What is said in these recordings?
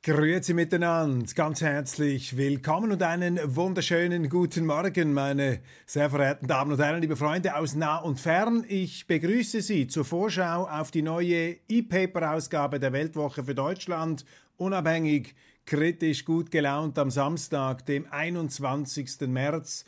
Grüezi miteinander, ganz herzlich willkommen und einen wunderschönen guten Morgen, meine sehr verehrten Damen und Herren, liebe Freunde aus nah und fern. Ich begrüße Sie zur Vorschau auf die neue E-Paper-Ausgabe der Weltwoche für Deutschland, unabhängig, kritisch, gut gelaunt am Samstag, dem 21. März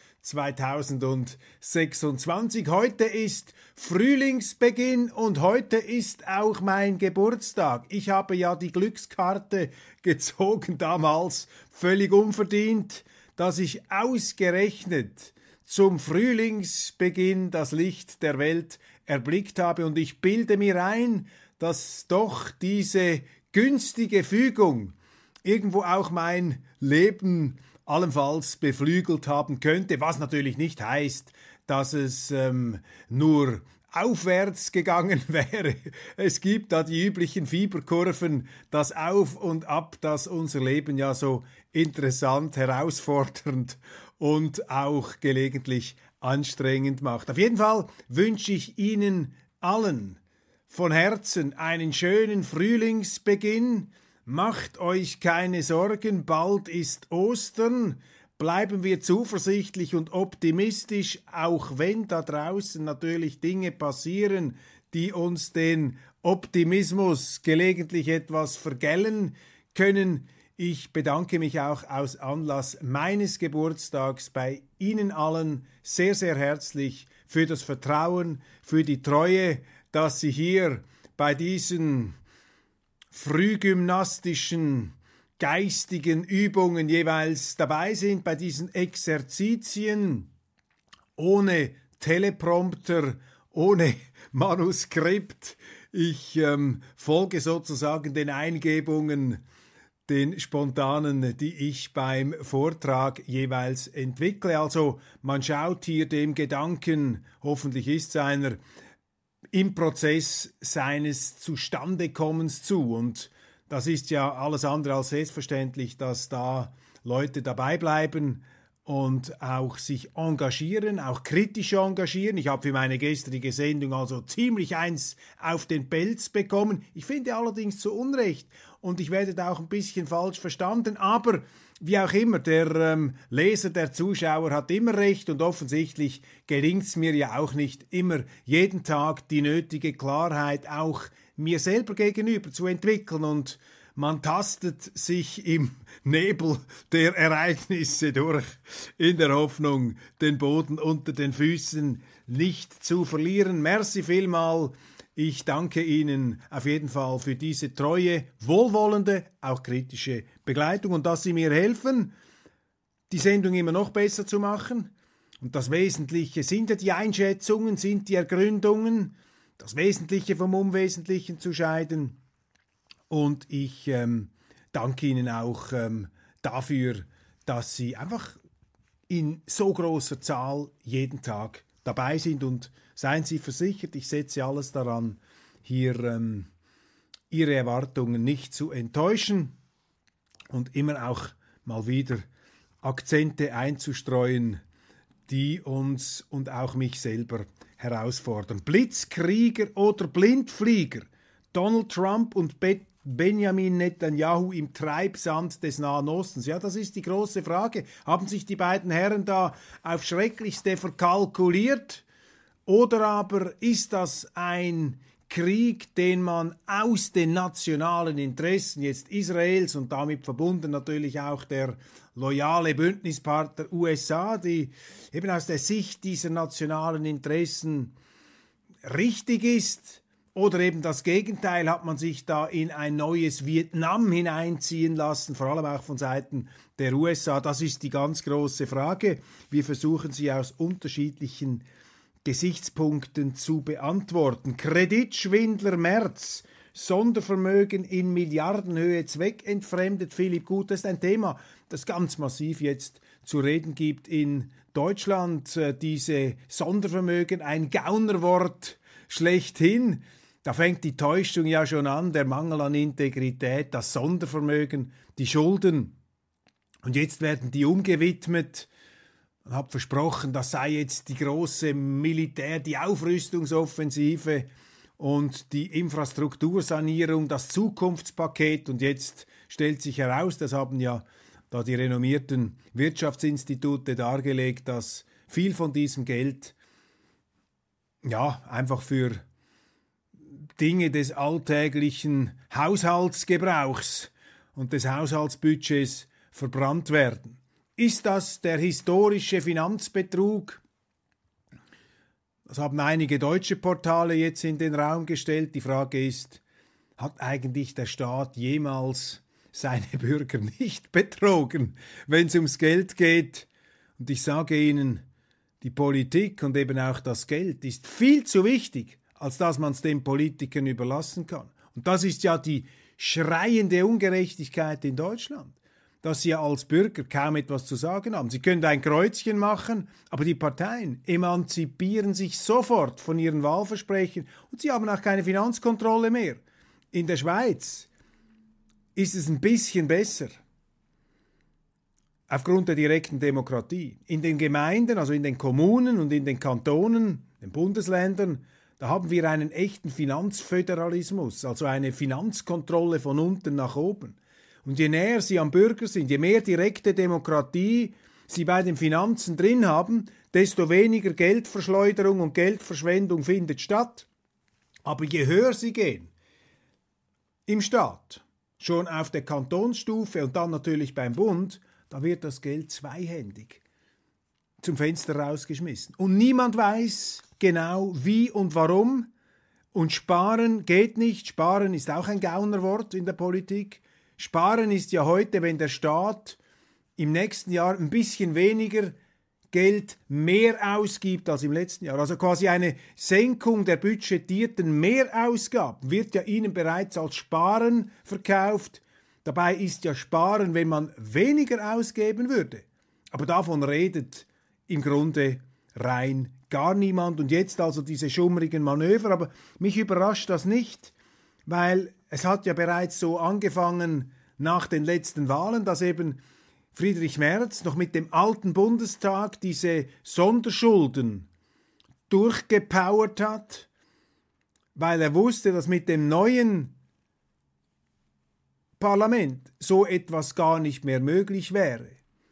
2026. Heute ist Frühlingsbeginn und heute ist auch mein Geburtstag. Ich habe ja die Glückskarte gezogen damals, völlig unverdient, dass ich ausgerechnet zum Frühlingsbeginn das Licht der Welt erblickt habe. Und ich bilde mir ein, dass doch diese günstige Fügung irgendwo auch mein Leben allenfalls beflügelt haben könnte, was natürlich nicht heißt, dass es nur aufwärts gegangen wäre. Es gibt da die üblichen Fieberkurven, das Auf und Ab, das unser Leben ja so interessant, herausfordernd und auch gelegentlich anstrengend macht. Auf jeden Fall wünsche ich Ihnen allen von Herzen einen schönen Frühlingsbeginn. Macht euch keine Sorgen, bald ist Ostern. Bleiben wir zuversichtlich und optimistisch, auch wenn da draußen natürlich Dinge passieren, die uns den Optimismus gelegentlich etwas vergällen können. Ich bedanke mich auch aus Anlass meines Geburtstags bei Ihnen allen sehr, sehr herzlich für das Vertrauen, für die Treue, dass Sie hier bei diesen frühgymnastischen, geistigen Übungen jeweils dabei sind, bei diesen Exerzitien, ohne Teleprompter, ohne Manuskript. Ich folge sozusagen den Eingebungen, den spontanen, die ich beim Vortrag jeweils entwickle. Also man schaut hier dem Gedanken, hoffentlich ist es einer, im Prozess seines Zustandekommens zu. Und das ist ja alles andere als selbstverständlich, dass da Leute dabei bleiben und auch sich engagieren, auch kritisch engagieren. Ich habe für meine gestrige Sendung also ziemlich eins auf den Pelz bekommen. Ich finde allerdings zu Unrecht und ich werde da auch ein bisschen falsch verstanden, aber wie auch immer, der Leser, der Zuschauer hat immer recht und offensichtlich gelingt es mir ja auch nicht immer jeden Tag die nötige Klarheit auch mir selber gegenüber zu entwickeln und man tastet sich im Nebel der Ereignisse durch, in der Hoffnung, den Boden unter den Füßen nicht zu verlieren. Merci vielmal. Ich danke Ihnen auf jeden Fall für diese treue, wohlwollende, auch kritische Begleitung und dass Sie mir helfen, die Sendung immer noch besser zu machen. Und das Wesentliche sind ja die Einschätzungen, sind die Ergründungen, das Wesentliche vom Unwesentlichen zu scheiden. Und ich danke Ihnen auch dafür, dass Sie einfach in so großer Zahl jeden Tag dabei sind und seien Sie versichert, ich setze alles daran, hier Ihre Erwartungen nicht zu enttäuschen und immer auch mal wieder Akzente einzustreuen, die uns und auch mich selber herausfordern. Blitzkrieger oder Blindflieger, Donald Trump und Benjamin Netanyahu im Treibsand des Nahen Ostens? Ja, das ist die große Frage. Haben sich die beiden Herren da auf Schrecklichste verkalkuliert? Oder aber ist das ein Krieg, den man aus den nationalen Interessen jetzt Israels und damit verbunden natürlich auch der loyale Bündnispartner USA, die eben aus der Sicht dieser nationalen Interessen richtig ist? Oder eben das Gegenteil, hat man sich da in ein neues Vietnam hineinziehen lassen, vor allem auch von Seiten der USA? Das ist die ganz große Frage. Wir versuchen sie aus unterschiedlichen Gesichtspunkten zu beantworten. Kreditschwindler Merz, Sondervermögen in Milliardenhöhe zweckentfremdet. Philipp Gut, das ist ein Thema, das ganz massiv jetzt zu reden gibt in Deutschland. Diese Sondervermögen, ein Gaunerwort schlechthin. Da fängt die Täuschung ja schon an, der Mangel an Integrität, das Sondervermögen, die Schulden. Und jetzt werden die umgewidmet. Man hat versprochen, das sei jetzt die große die Aufrüstungsoffensive. und die Infrastruktursanierung, das Zukunftspaket. Und jetzt stellt sich heraus, das haben ja da die renommierten Wirtschaftsinstitute dargelegt, dass viel von diesem Geld ja einfach für Dinge des alltäglichen Haushaltsgebrauchs und des Haushaltsbudgets verbrannt werden. Ist das der historische Finanzbetrug? Das haben einige deutsche Portale jetzt in den Raum gestellt. Die Frage ist, hat eigentlich der Staat jemals seine Bürger nicht betrogen, wenn es ums Geld geht? Und ich sage Ihnen, die Politik und eben auch das Geld ist viel zu wichtig, als dass man es den Politikern überlassen kann. Und das ist ja die schreiende Ungerechtigkeit in Deutschland, dass sie ja als Bürger kaum etwas zu sagen haben. Sie können ein Kreuzchen machen, aber die Parteien emanzipieren sich sofort von ihren Wahlversprechen und sie haben auch keine Finanzkontrolle mehr. In der Schweiz ist es ein bisschen besser, aufgrund der direkten Demokratie. In den Gemeinden, also in den Kommunen und in den Kantonen, den Bundesländern, da haben wir einen echten Finanzföderalismus, also eine Finanzkontrolle von unten nach oben. Und je näher sie am Bürger sind, je mehr direkte Demokratie sie bei den Finanzen drin haben, desto weniger Geldverschleuderung und Geldverschwendung findet statt. Aber je höher sie gehen im Staat, schon auf der Kantonsstufe und dann natürlich beim Bund, da wird das Geld zweihändig zum Fenster rausgeschmissen. Und niemand weiß genau wie und warum. Und sparen geht nicht. Sparen ist auch ein Gaunerwort in der Politik. Sparen ist ja heute, wenn der Staat im nächsten Jahr ein bisschen weniger Geld mehr ausgibt als im letzten Jahr. Also quasi eine Senkung der budgetierten Mehrausgaben wird ja Ihnen bereits als Sparen verkauft. Dabei ist ja Sparen, wenn man weniger ausgeben würde. Aber davon redet im Grunde rein gar niemand. Und jetzt also diese schummrigen Manöver. Aber mich überrascht das nicht, weil es hat ja bereits so angefangen nach den letzten Wahlen, dass eben Friedrich Merz noch mit dem alten Bundestag diese Sonderschulden durchgepowert hat, weil er wusste, dass mit dem neuen Parlament so etwas gar nicht mehr möglich wäre.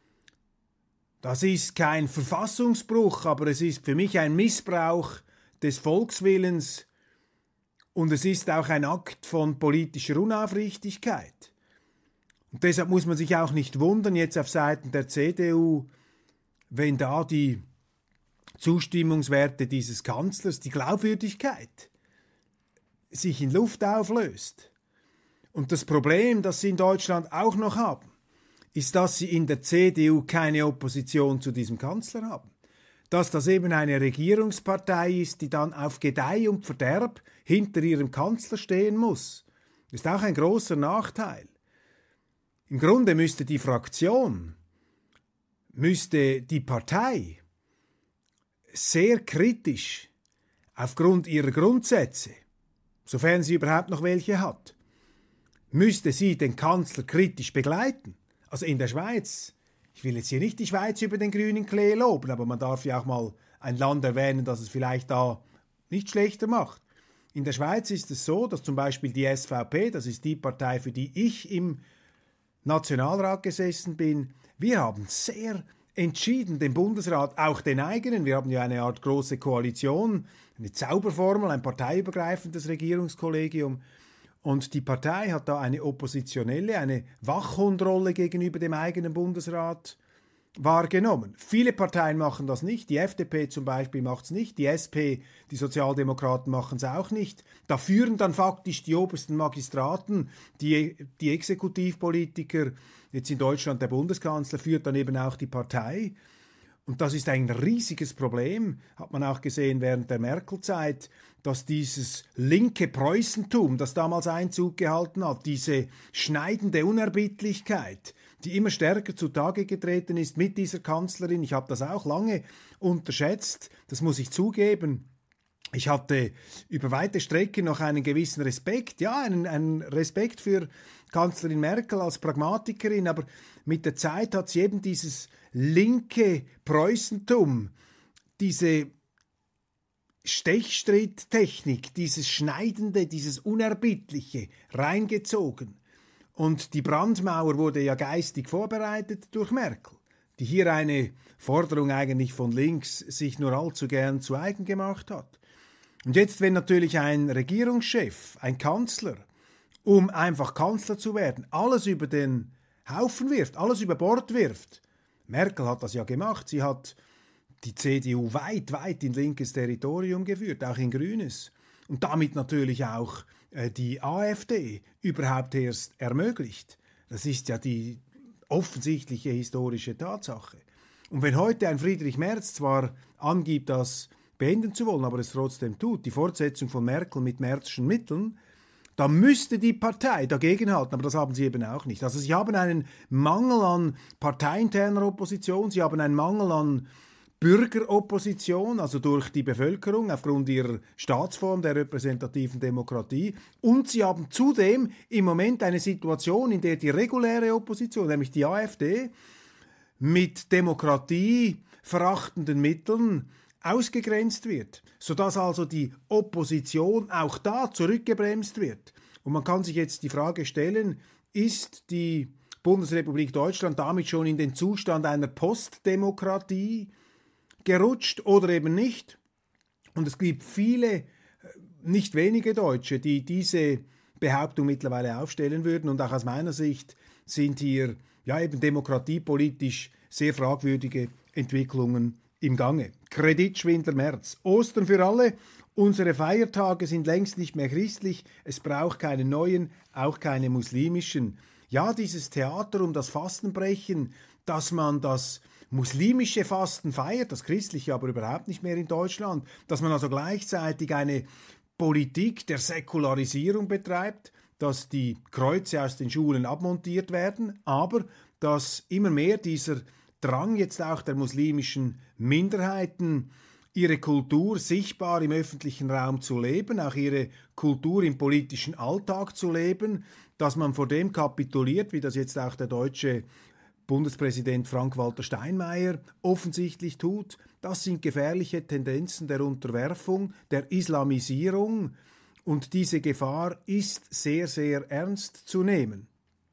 Das ist kein Verfassungsbruch, aber es ist für mich ein Missbrauch des Volkswillens und es ist auch ein Akt von politischer Unaufrichtigkeit. Und deshalb muss man sich auch nicht wundern, jetzt auf Seiten der CDU, wenn da die Zustimmungswerte dieses Kanzlers, die Glaubwürdigkeit, sich in Luft auflöst. Und das Problem, das sie in Deutschland auch noch haben, ist, dass sie in der CDU keine Opposition zu diesem Kanzler haben. Dass das eben eine Regierungspartei ist, die dann auf Gedeih und Verderb hinter ihrem Kanzler stehen muss. Das ist auch ein großer Nachteil. Im Grunde müsste die Fraktion, müsste die Partei sehr kritisch aufgrund ihrer Grundsätze, sofern sie überhaupt noch welche hat, müsste sie den Kanzler kritisch begleiten. Also in der Schweiz, ich will jetzt hier nicht die Schweiz über den grünen Klee loben, aber man darf ja auch mal ein Land erwähnen, das es vielleicht da nicht schlechter macht. In der Schweiz ist es so, dass zum Beispiel die SVP, das ist die Partei, für die ich im Nationalrat gesessen bin, wir haben sehr entschieden den Bundesrat, auch den eigenen, wir haben ja eine Art große Koalition, eine Zauberformel, ein parteiübergreifendes Regierungskollegium, und die Partei hat da eine oppositionelle, eine Wachhundrolle gegenüber dem eigenen Bundesrat wahrgenommen. Viele Parteien machen das nicht, die FDP zum Beispiel macht es nicht, die SP, die Sozialdemokraten machen es auch nicht. Da führen dann faktisch die obersten Magistraten, die Exekutivpolitiker, jetzt in Deutschland der Bundeskanzler, führt dann eben auch die Partei. Und das ist ein riesiges Problem, hat man auch gesehen während der Merkel-Zeit, dass dieses linke Preußentum, das damals Einzug gehalten hat, diese schneidende Unerbittlichkeit, die immer stärker zutage getreten ist mit dieser Kanzlerin. Ich habe das auch lange unterschätzt, das muss ich zugeben. Ich hatte über weite Strecken noch einen gewissen Respekt, ja, einen Respekt für Kanzlerin Merkel als Pragmatikerin, aber mit der Zeit hat sie eben dieses linke Preußentum, diese Stechstritttechnik, dieses Schneidende, dieses Unerbittliche reingezogen. Und die Brandmauer wurde ja geistig vorbereitet durch Merkel, die hier eine Forderung eigentlich von links sich nur allzu gern zu eigen gemacht hat. Und jetzt, wenn natürlich ein Regierungschef, ein Kanzler, um einfach Kanzler zu werden, alles über den Haufen wirft, alles über Bord wirft. Merkel hat das ja gemacht, sie hat die CDU weit, weit in linkes Territorium geführt, auch in grünes. Und damit natürlich auch die AfD überhaupt erst ermöglicht. Das ist ja die offensichtliche historische Tatsache. Und wenn heute ein Friedrich Merz zwar angibt, das beenden zu wollen, aber es trotzdem tut, die Fortsetzung von Merkel mit Merzschen Mitteln, dann müsste die Partei dagegenhalten, aber das haben sie eben auch nicht. Also sie haben einen Mangel an parteiinterner Opposition, sie haben einen Mangel an Bürgeropposition, also durch die Bevölkerung aufgrund ihrer Staatsform der repräsentativen Demokratie. Und sie haben zudem im Moment eine Situation, in der die reguläre Opposition, nämlich die AfD, mit demokratieverachtenden Mitteln ausgegrenzt wird, sodass also die Opposition auch da zurückgebremst wird. Und man kann sich jetzt die Frage stellen, ist die Bundesrepublik Deutschland damit schon in den Zustand einer Postdemokratie gerutscht oder eben nicht? Und es gibt viele, nicht wenige Deutsche, die diese Behauptung mittlerweile aufstellen würden. Und auch aus meiner Sicht sind hier ja eben demokratiepolitisch sehr fragwürdige Entwicklungen im Gange. Kreditschwindler Merz. Ostern für alle. Unsere Feiertage sind längst nicht mehr christlich. Es braucht keine neuen, auch keine muslimischen. Ja, dieses Theater um das Fastenbrechen, dass man das muslimische Fasten feiert, das christliche aber überhaupt nicht mehr in Deutschland, dass man also gleichzeitig eine Politik der Säkularisierung betreibt, dass die Kreuze aus den Schulen abmontiert werden, aber dass immer mehr dieser Drang jetzt auch der muslimischen Minderheiten, ihre Kultur sichtbar im öffentlichen Raum zu leben, auch ihre Kultur im politischen Alltag zu leben, dass man vor dem kapituliert, wie das jetzt auch der deutsche Bundespräsident Frank-Walter Steinmeier offensichtlich tut. Das sind gefährliche Tendenzen der Unterwerfung, der Islamisierung, und diese Gefahr ist sehr, sehr ernst zu nehmen.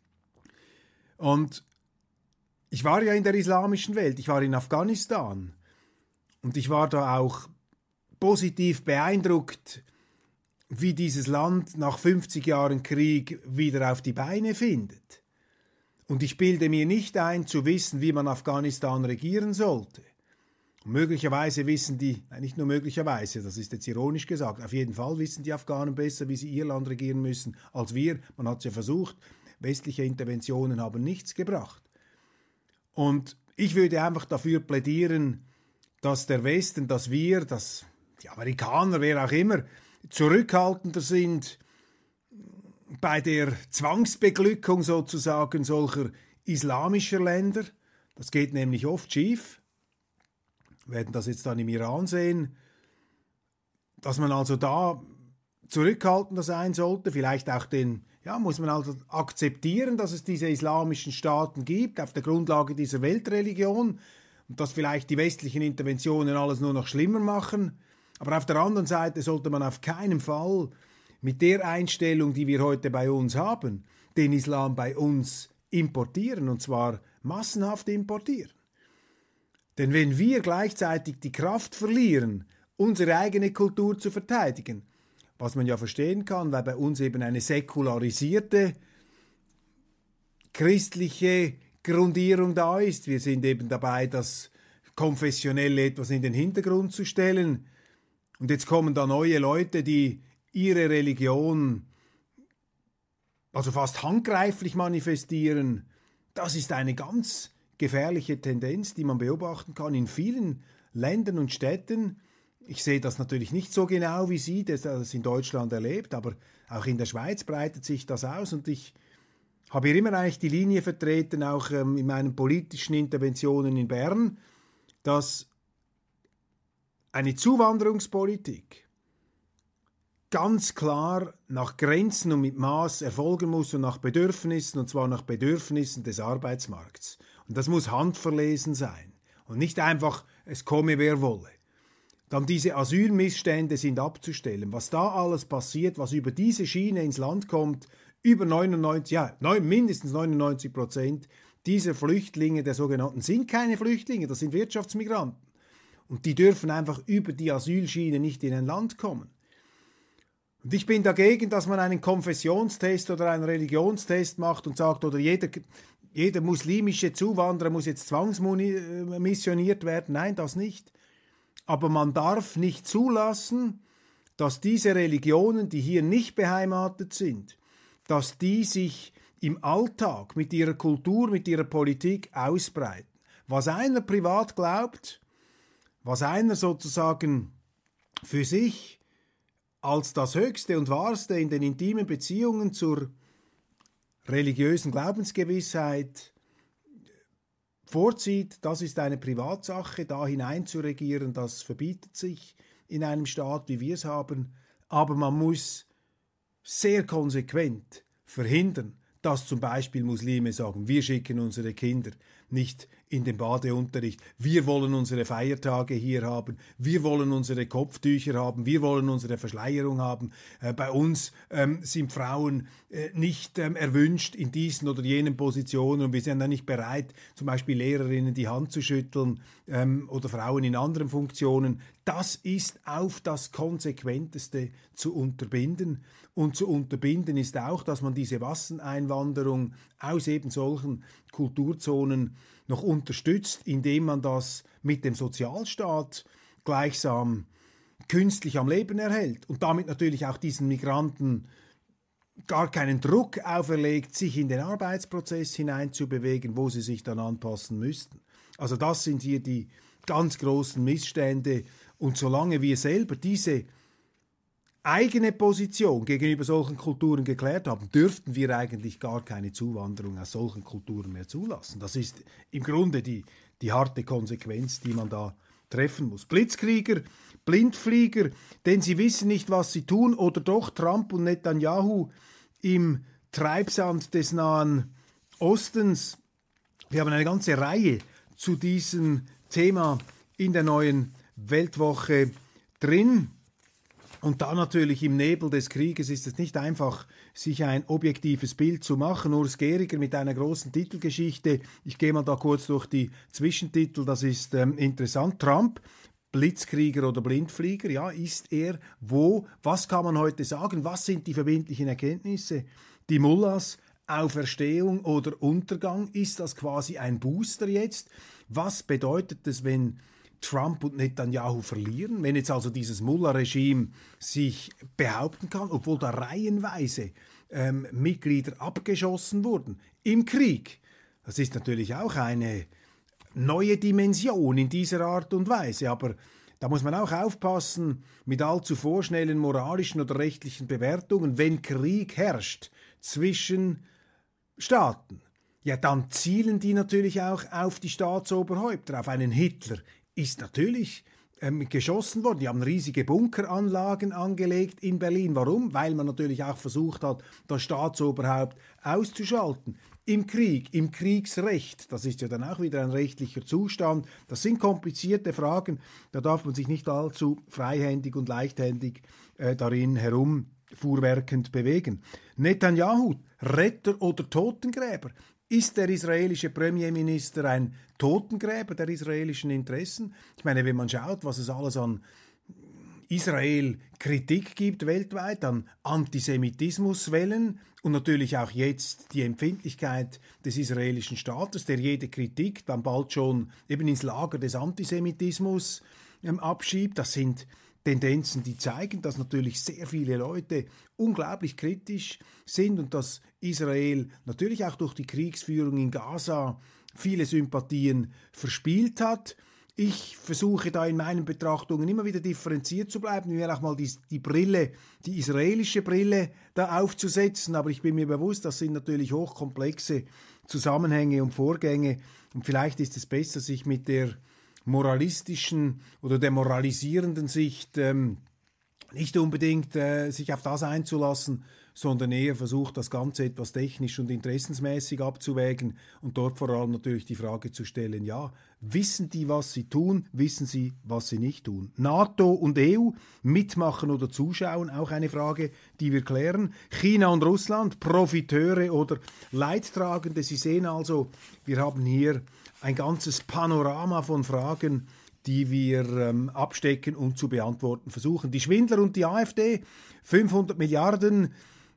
Und ich war ja in der islamischen Welt, ich war in Afghanistan und ich war da auch positiv beeindruckt, wie dieses Land nach 50 Jahren Krieg wieder auf die Beine findet. Und ich bilde mir nicht ein, zu wissen, wie man Afghanistan regieren sollte. Und möglicherweise wissen die, nicht nur möglicherweise, das ist jetzt ironisch gesagt, auf jeden Fall wissen die Afghanen besser, wie sie ihr Land regieren müssen, als wir. Man hat es ja versucht, westliche Interventionen haben nichts gebracht. Und ich würde einfach dafür plädieren, dass der Westen, dass wir, dass die Amerikaner, wer auch immer, zurückhaltender sind bei der Zwangsbeglückung sozusagen solcher islamischer Länder. Das geht nämlich oft schief. Wir werden das jetzt dann im Iran sehen, dass man also da zurückhaltender sein sollte, vielleicht auch muss man also akzeptieren, dass es diese islamischen Staaten gibt, auf der Grundlage dieser Weltreligion, und dass vielleicht die westlichen Interventionen alles nur noch schlimmer machen. Aber auf der anderen Seite sollte man auf keinen Fall mit der Einstellung, die wir heute bei uns haben, den Islam bei uns importieren, und zwar massenhaft importieren. Denn wenn wir gleichzeitig die Kraft verlieren, unsere eigene Kultur zu verteidigen, was man ja verstehen kann, weil bei uns eben eine säkularisierte christliche Grundierung da ist. Wir sind eben dabei, das Konfessionelle etwas in den Hintergrund zu stellen. Und jetzt kommen da neue Leute, die ihre Religion also fast handgreiflich manifestieren. Das ist eine ganz gefährliche Tendenz, die man beobachten kann in vielen Ländern und Städten. Ich sehe das natürlich nicht so genau wie Sie, das in Deutschland erlebt, aber auch in der Schweiz breitet sich das aus, und ich habe hier immer eigentlich die Linie vertreten, auch in meinen politischen Interventionen in Bern, dass eine Zuwanderungspolitik ganz klar nach Grenzen und mit Maß erfolgen muss und nach Bedürfnissen, und zwar nach Bedürfnissen des Arbeitsmarkts. Und das muss handverlesen sein und nicht einfach, es komme wer wolle. dann diese Asylmissstände sind abzustellen. Was da alles passiert, was über diese Schiene ins Land kommt, über 99, ja, mindestens 99% dieser Flüchtlinge, der sogenannten, sind keine Flüchtlinge, das sind Wirtschaftsmigranten. Und die dürfen einfach über die Asylschiene nicht in ein Land kommen. Und ich bin dagegen, dass man einen Konfessionstest oder einen Religionstest macht und sagt, oder jeder muslimische Zuwanderer muss jetzt zwangsmissioniert werden. Nein, das nicht. Aber man darf nicht zulassen, dass diese Religionen, die hier nicht beheimatet sind, dass die sich im Alltag mit ihrer Kultur, mit ihrer Politik ausbreiten. Was einer privat glaubt, was einer sozusagen für sich als das Höchste und Wahrste in den intimen Beziehungen zur religiösen Glaubensgewissheit vorzieht, das ist eine Privatsache. Da hineinzuregieren, das verbietet sich in einem Staat, wie wir es haben. Aber man muss sehr konsequent verhindern, dass zum Beispiel Muslime sagen, wir schicken unsere Kinder nicht in den Badeunterricht, wir wollen unsere Feiertage hier haben, wir wollen unsere Kopftücher haben, wir wollen unsere Verschleierung haben, bei uns sind Frauen nicht erwünscht in diesen oder jenen Positionen und wir sind dann nicht bereit, zum Beispiel Lehrerinnen die Hand zu schütteln oder Frauen in anderen Funktionen. Das ist auf das Konsequenteste zu unterbinden. Und zu unterbinden ist auch, dass man diese Masseneinwanderung aus eben solchen Kulturzonen noch unterstützt, indem man das mit dem Sozialstaat gleichsam künstlich am Leben erhält und damit natürlich auch diesen Migranten gar keinen Druck auferlegt, sich in den Arbeitsprozess hineinzubewegen, wo sie sich dann anpassen müssten. Also das sind hier die ganz großen Missstände und solange wir selber diese eigene Position gegenüber solchen Kulturen geklärt haben, dürften wir eigentlich gar keine Zuwanderung aus solchen Kulturen mehr zulassen. Das ist im Grunde die harte Konsequenz, die man da treffen muss. Blitzkrieger, Blindflieger, denn sie wissen nicht, was sie tun, oder doch Trump und Netanyahu im Treibsand des Nahen Ostens. Wir haben eine ganze Reihe zu diesem Thema in der neuen Weltwoche drin. Und da natürlich im Nebel des Krieges ist es nicht einfach, sich ein objektives Bild zu machen. Urs Gehriger mit einer großen Titelgeschichte. Ich gehe mal da kurz durch die Zwischentitel, das ist interessant. Trump, Blitzkrieger oder Blindflieger, ja, ist er wo? Was kann man heute sagen? Was sind die verbindlichen Erkenntnisse? Die Mullahs, Auferstehung oder Untergang? Ist das quasi ein Booster jetzt? Was bedeutet es, wenn Trump und Netanyahu verlieren, wenn jetzt also dieses Mullah-Regime sich behaupten kann, obwohl da reihenweise Mitglieder abgeschossen wurden im Krieg? Das ist natürlich auch eine neue Dimension in dieser Art und Weise, aber da muss man auch aufpassen mit allzu vorschnellen moralischen oder rechtlichen Bewertungen. Wenn Krieg herrscht zwischen Staaten, ja, dann zielen die natürlich auch auf die Staatsoberhäupter, auf einen Hitler. Ist natürlich geschossen worden. Die haben riesige Bunkeranlagen angelegt in Berlin. Warum? Weil man natürlich auch versucht hat, das Staatsoberhaupt auszuschalten. Im Krieg, im Kriegsrecht, das ist ja dann auch wieder ein rechtlicher Zustand. Das sind komplizierte Fragen. Da darf man sich nicht allzu freihändig und leichthändig darin herumfuhrwerkend bewegen. Netanyahu, Retter oder Totengräber? Ist der israelische Premierminister ein Totengräber der israelischen Interessen? Ich meine, wenn man schaut, was es alles an Israel-Kritik gibt weltweit, an Antisemitismuswellen und natürlich auch jetzt die Empfindlichkeit des israelischen Staates, der jede Kritik dann bald schon eben ins Lager des Antisemitismus abschiebt. Das sind Tendenzen, die zeigen, dass natürlich sehr viele Leute unglaublich kritisch sind und dass Israel natürlich auch durch die Kriegsführung in Gaza viele Sympathien verspielt hat. Ich versuche da in meinen Betrachtungen immer wieder differenziert zu bleiben, mir auch mal die Brille, die israelische Brille da aufzusetzen, aber ich bin mir bewusst, das sind natürlich hochkomplexe Zusammenhänge und Vorgänge und vielleicht ist es besser, sich mit der moralistischen oder der moralisierenden Sicht nicht unbedingt sich auf das einzulassen, sondern eher versucht, das Ganze etwas technisch und interessensmäßig abzuwägen und dort vor allem natürlich die Frage zu stellen, ja, wissen die, was sie tun, wissen sie, was sie nicht tun? NATO und EU, mitmachen oder zuschauen, auch eine Frage, die wir klären. China und Russland, Profiteure oder Leidtragende. Sie sehen also, wir haben hier ein ganzes Panorama von Fragen, die wir abstecken und zu beantworten versuchen. Die Schwindler und die AfD, 500 Milliarden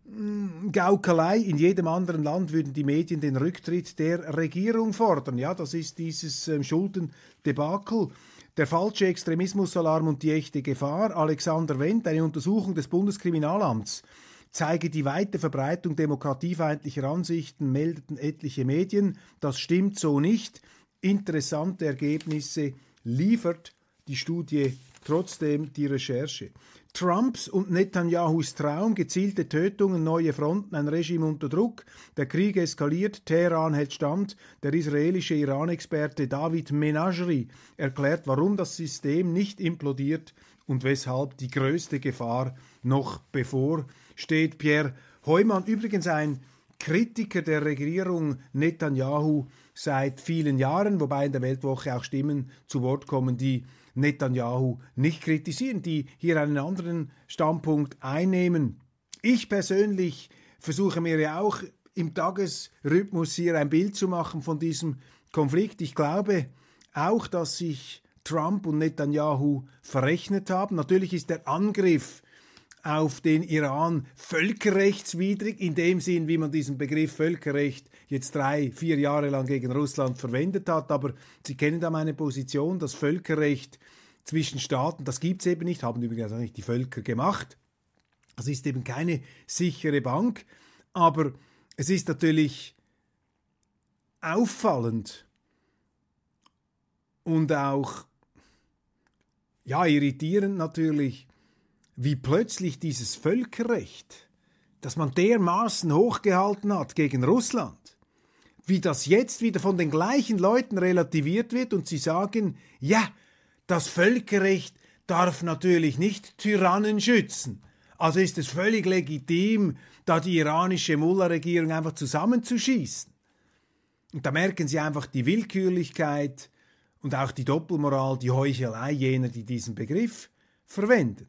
Gaukelei. In jedem anderen Land würden die Medien den Rücktritt der Regierung fordern. Ja, das ist dieses Schuldendebakel. Der falsche Extremismusalarm und die echte Gefahr. Alexander Wendt, eine Untersuchung des Bundeskriminalamts zeige die weite Verbreitung demokratiefeindlicher Ansichten, meldeten etliche Medien. Das stimmt so nicht. Interessante Ergebnisse liefert die Studie trotzdem die Recherche. Trumps und Netanyahus Traum, gezielte Tötungen, neue Fronten, ein Regime unter Druck, der Krieg eskaliert, Teheran hält stand. Der israelische Iran-Experte David Menashri erklärt, warum das System nicht implodiert und weshalb die größte Gefahr noch bevorsteht. Pierre Heumann, übrigens ein Kritiker der Regierung Netanyahu seit vielen Jahren, wobei in der Weltwoche auch Stimmen zu Wort kommen, die Netanyahu nicht kritisieren, die hier einen anderen Standpunkt einnehmen. Ich persönlich versuche mir ja auch im Tagesrhythmus hier ein Bild zu machen von diesem Konflikt. Ich glaube auch, dass sich Trump und Netanyahu verrechnet haben. Natürlich ist der Angriff auf den Iran völkerrechtswidrig, in dem Sinn, wie man diesen Begriff Völkerrecht jetzt 3-4 Jahre lang gegen Russland verwendet hat. Aber Sie kennen da meine Position, das Völkerrecht zwischen Staaten, das gibt es eben nicht, haben übrigens auch nicht die Völker gemacht. Das ist eben keine sichere Bank. Aber es ist natürlich auffallend und auch irritierend natürlich, wie plötzlich dieses Völkerrecht, das man dermaßen hochgehalten hat gegen Russland, wie das jetzt wieder von den gleichen Leuten relativiert wird und sie sagen, ja, das Völkerrecht darf natürlich nicht Tyrannen schützen. Also ist es völlig legitim, da die iranische Mullah-Regierung einfach zusammenzuschießen. Und da merken Sie einfach die Willkürlichkeit und auch die Doppelmoral, die Heuchelei jener, die diesen Begriff verwenden.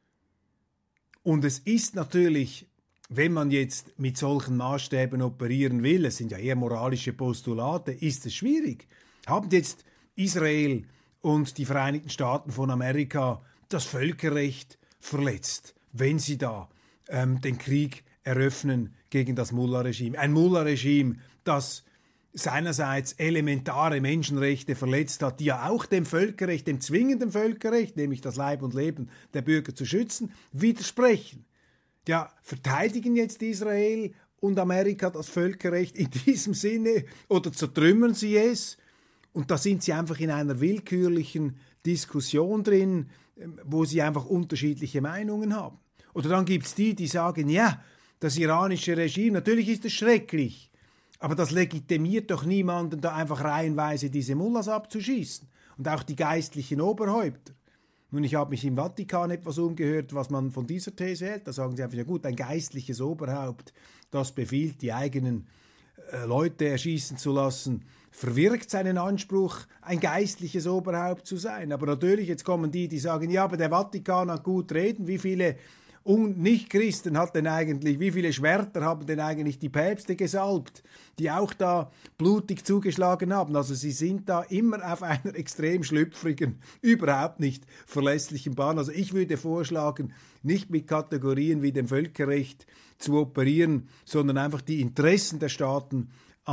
Und es ist natürlich, wenn man jetzt mit solchen Maßstäben operieren will, es sind ja eher moralische Postulate, ist es schwierig. Haben jetzt Israel und die Vereinigten Staaten von Amerika das Völkerrecht verletzt, wenn sie da den Krieg eröffnen gegen das Mullah-Regime? Ein Mullah-Regime, das seinerseits elementare Menschenrechte verletzt hat, die ja auch dem Völkerrecht, dem zwingenden Völkerrecht, nämlich das Leib und Leben der Bürger zu schützen, widersprechen. Ja, verteidigen jetzt Israel und Amerika das Völkerrecht in diesem Sinne oder zertrümmern sie es? Und da sind sie einfach in einer willkürlichen Diskussion drin, wo sie einfach unterschiedliche Meinungen haben. Oder dann gibt es die sagen, ja, das iranische Regime, natürlich ist es schrecklich, aber das legitimiert doch niemanden, da einfach reihenweise diese Mullahs abzuschießen. Und auch die geistlichen Oberhäupter. Nun, ich habe mich im Vatikan etwas umgehört, was man von dieser These hält. Da sagen sie einfach, ja gut, ein geistliches Oberhaupt, das befiehlt, die eigenen Leute erschießen zu lassen, verwirkt seinen Anspruch, ein geistliches Oberhaupt zu sein. Aber natürlich, jetzt kommen die sagen, ja, aber der Vatikan hat gut reden, wie viele Nicht-Christen hat denn eigentlich, wie viele Schwerter haben denn eigentlich die Päpste gesalbt, die auch da blutig zugeschlagen haben? Also sie sind da immer auf einer extrem schlüpfrigen, überhaupt nicht verlässlichen Bahn. Also ich würde vorschlagen, nicht mit Kategorien wie dem Völkerrecht zu operieren, sondern einfach die Interessen der Staaten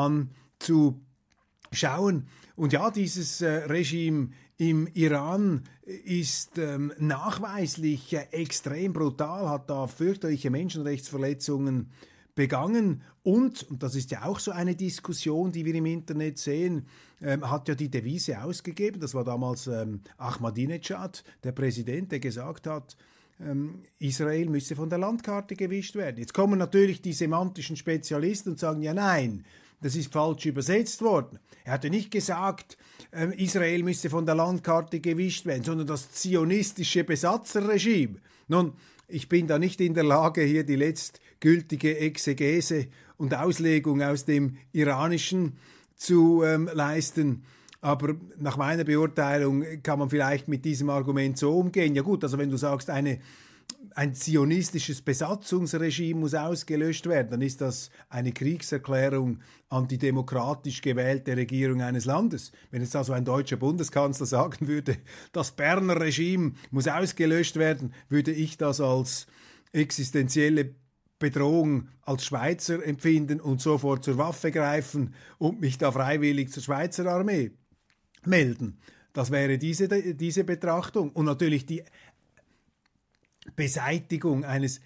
anzuschauen. Und ja, dieses Regime im Iran ist nachweislich extrem brutal, hat da fürchterliche Menschenrechtsverletzungen begangen und das ist ja auch so eine Diskussion, die wir im Internet sehen, hat ja die Devise ausgegeben, das war damals Ahmadinejad, der Präsident, der gesagt hat, Israel müsse von der Landkarte gewischt werden. Jetzt kommen natürlich die semantischen Spezialisten und sagen, ja nein, Das ist falsch übersetzt worden. Er hatte nicht gesagt, Israel müsse von der Landkarte gewischt werden, sondern das zionistische Besatzerregime. Nun, ich bin da nicht in der Lage, hier die letztgültige Exegese und Auslegung aus dem Iranischen zu leisten. Aber nach meiner Beurteilung kann man vielleicht mit diesem Argument so umgehen. Ja gut, also wenn du sagst, ein zionistisches Besatzungsregime muss ausgelöscht werden, dann ist das eine Kriegserklärung an die demokratisch gewählte Regierung eines Landes. Wenn jetzt also ein deutscher Bundeskanzler sagen würde, das Berner Regime muss ausgelöscht werden, würde ich das als existenzielle Bedrohung als Schweizer empfinden und sofort zur Waffe greifen und mich da freiwillig zur Schweizer Armee melden. Das wäre diese Betrachtung. Und natürlich die Beseitigung eines